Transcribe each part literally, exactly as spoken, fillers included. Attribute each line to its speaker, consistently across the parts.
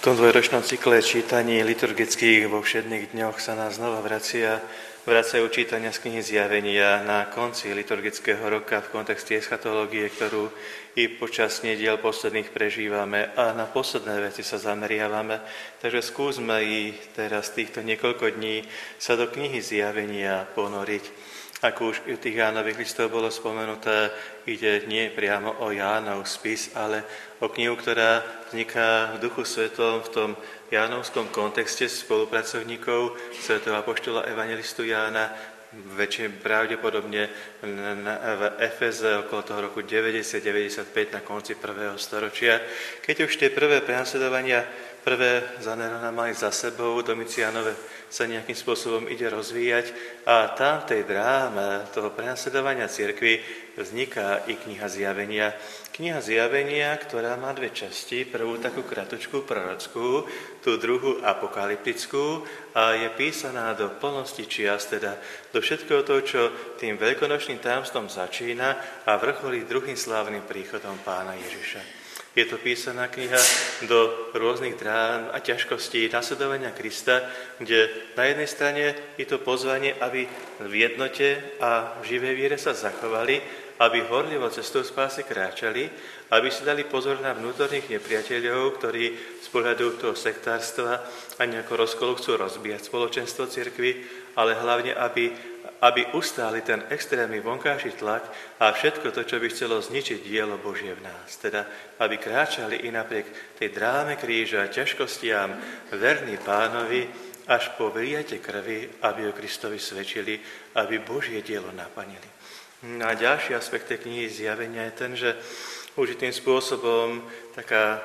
Speaker 1: V tom dvojročnom cykle čítaní liturgických vo všedných dňoch sa nás znova vracia, vracajú čítania z knihy Zjavenia na konci liturgického roka v kontexte eschatológie, ktorú i počas nediel posledných prežívame a na posledné veci sa zameriavame. Takže skúsme i teraz týchto niekoľko dní sa do knihy Zjavenia ponoriť. Ako už u tých Jánových listov bolo spomenuté, ide nie priamo o Jánov spis, ale o knihu, ktorá vzniká v Duchu Svetom v tom jánovskom kontexte spolupracovníkov svätého apoštola evangelistu Jána, väčšine pravdepodobne v Efeze okolo toho roku deväťdesiat deväťdesiatpäť na konci prvého storočia. Keď už tie prvé prenasledovania, prvé za Nerona mali za sebou, Domiciánove sa nejakým spôsobom ide rozvíjať a tam v tej dráme toho prenasledovania cirkvi vzniká i kniha Zjavenia. Kniha Zjavenia, ktorá má dve časti, prvú takú kratučku prorockú, tú druhú apokalyptickú a je písaná do plnosti čias, teda do všetkého toho, čo tým veľkonočným tajomstvom začína a vrcholí druhým slávnym príchodom Pána Ježiša. Je to písaná kniha do rôznych drám a ťažkostí nasledovania Krista, kde na jednej strane je to pozvanie, aby v jednote a v živej viere sa zachovali, aby horlivo cestou spásy kráčali, aby si dali pozor na vnútorných nepriateľov, ktorí z pohľadu toho sektárstva a nejako rozkolu chcú rozbíjať spoločenstvo cirkvi, ale hlavne, aby aby ustáli ten extrémny vonkajší tlak a všetko to, čo by chcelo zničiť dielo Božie v nás. Teda, aby kráčali i napriek tej dráme kríža, ťažkostiam, verní Pánovi, až po vyliate krvi, aby o Kristovi svedčili, aby Božie dielo naplnili. A ďalší aspekt tej knihy Zjavenia je ten, že určitým spôsobom taká...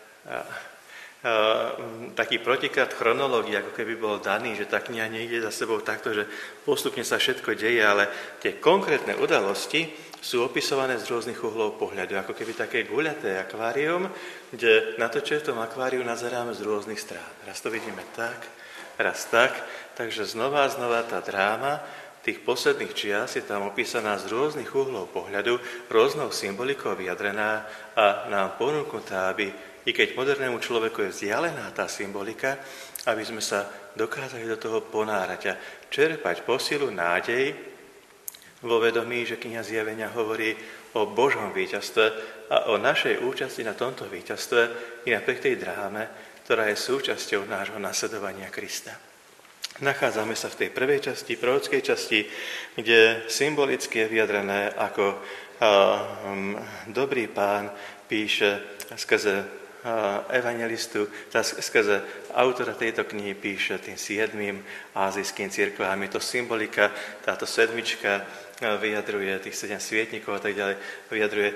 Speaker 1: Uh, taký protiklad chronológie, ako keby bol daný, že tá kniha nejde za sebou takto, že postupne sa všetko deje, ale tie konkrétne udalosti sú opisované z rôznych uhlov pohľadu, ako keby také guľaté akvárium, kde na to, čo je v tom akváriu, nazeráme z rôznych strán. Raz to vidíme tak, raz tak, takže znova a znova tá dráma tých posledných čias je tam opísaná z rôznych uhlov pohľadu, rôznou symbolikou vyjadrená a nám ponúknutá, aby i keď modernému človeku je vzdialená tá symbolika, aby sme sa dokázali do toho ponárať a čerpať posilu, nádej vo vedomí, že kniha Zjavenia hovorí o Božom víťazstve a o našej účasti na tomto víťazstve i napriek tej dráme, ktorá je súčasťou nášho nasledovania Krista. Nachádzame sa v tej prvej časti, prorockej časti, kde symbolicky je vyjadrené, ako um, dobrý Pán píše skrze evangelistu, skrze autora tejto knihy píše tým siedmým ázijským cirkvám. Je to symbolika, táto sedmička vyjadruje tých sedem svietnikov a tak ďalej, vyjadruje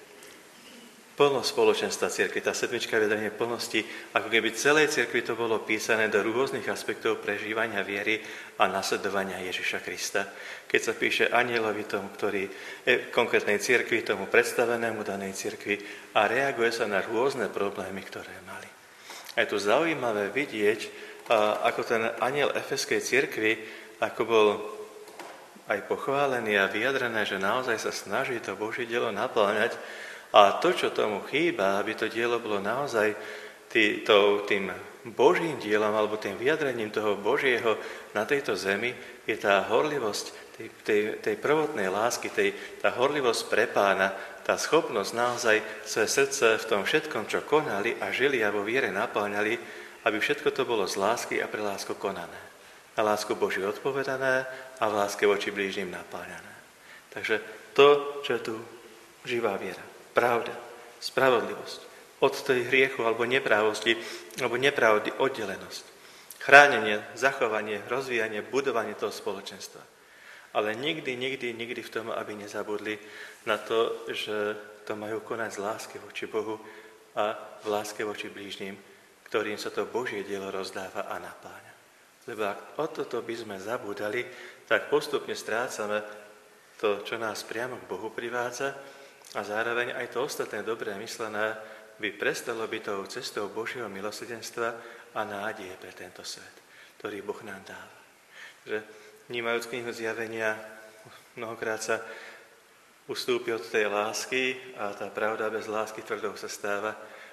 Speaker 1: plnosť spoločenstva cirkvi. Tá sedmička vyjadrenie plnosti, ako keby celej cirkvi to bolo písané do rôznych aspektov prežívania viery a nasledovania Ježiša Krista. Keď sa píše anjelovi tomu, ktorý je konkrétnej cirkvi, tomu predstavenému danej cirkvi a reaguje sa na rôzne problémy, ktoré mali. A je tu zaujímavé vidieť, ako ten anjel efeskej cirkvi, ako bol aj pochválený a vyjadrené, že naozaj sa snaží to Božie dielo napĺňať. A to, čo tomu chýba, aby to dielo bolo naozaj tý, to, tým Božím dielom alebo tým vyjadrením toho Božieho na tejto zemi, je tá horlivosť tej, tej, tej prvotnej lásky, tej, tá horlivosť pre Pána, tá schopnosť naozaj svoje srdce v tom všetkom, čo konali a žili a vo viere napĺňali, aby všetko to bolo z lásky a pre lásku konané. Na lásku Božiu odpovedané a v láske voči blížnym napĺňané. Takže to, čo je tu živá viera. Pravda, spravodlivosť, od tej hriechu alebo neprávosti, alebo nepravdy oddelenosť. Chránenie, zachovanie, rozvíjanie, budovanie toho spoločenstva. Ale nikdy, nikdy, nikdy v tom, aby nezabudli na to, že to majú konať z lásky voči Bohu a v láske voči blížnym, ktorým sa to Božie dielo rozdáva a napáňa. Lebo ak o toto by sme zabudali, tak postupne strácame to, čo nás priamo k Bohu privádza, a zároveň aj to ostatné dobré myslené by prestalo byť tou cestou Božieho milosrdenstva a nádeje pre tento svet, ktorý Boh nám dáva. Že vnímajúc knihu Zjavenia, mnohokrát sa ustúpi od tej lásky a tá pravda bez lásky tvrdou sa stáva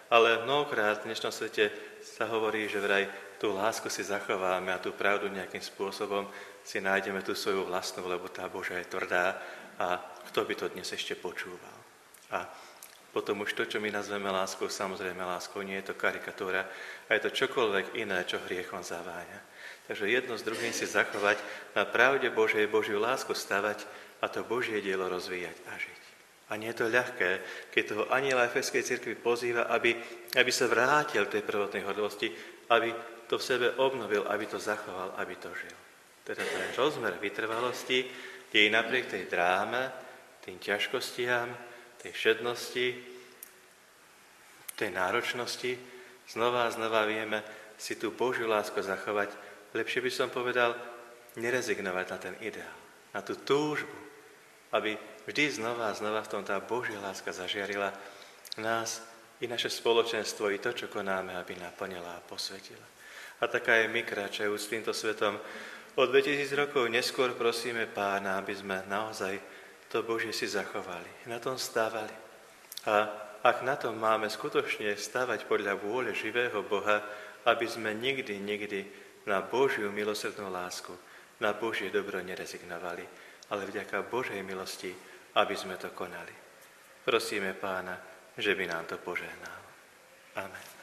Speaker 1: Ale mnohokrát v dnešnom svete sa hovorí, že vraj tú lásku si zachováme a tú pravdu nejakým spôsobom si nájdeme tú svoju vlastnú, lebo tá Božia je tvrdá a kto by to dnes ešte počúval. A potom už to, čo my nazveme láskou, samozrejme láskou, nie je to karikatúra a je to čokoľvek iné, čo hriechom zaváňa. Takže jedno s druhým si zachovať, na pravde Božej Božiu lásku stavať a to Božie dielo rozvíjať a žiť. A nie je to ľahké, keď toho anjela Efeskej cirkvi pozýva, aby, aby sa vrátil k tej prvotnej horlivosti, aby to v sebe obnovil, aby to zachoval, aby to žil. Teda ten rozmer vytrvalosti je i napriek tej dráme, tým ťažkostiam, tej všednosti, tej náročnosti, znova a znova vieme si tú Božiu lásku zachovať. Lepšie by som povedal, nerezignovať na ten ideál, na tú túžbu, aby vždy znova a znova v tom tá Božia láska zažiarila nás i naše spoločenstvo, i to, čo konáme, aby naplnila a posvetila. A taká je my, kráčajúc s týmto svetom. O dvetisíc rokov neskôr prosíme Pána, aby sme naozaj to Božie si zachovali, na tom stávali. A ak na tom máme skutočne stavať podľa vôle živého Boha, aby sme nikdy, nikdy na Božiu milosrdnú lásku, na Božie dobro nerezignovali, ale vďaka Božej milosti, aby sme to konali. Prosíme Pána, že by nám to požehnal. Amen.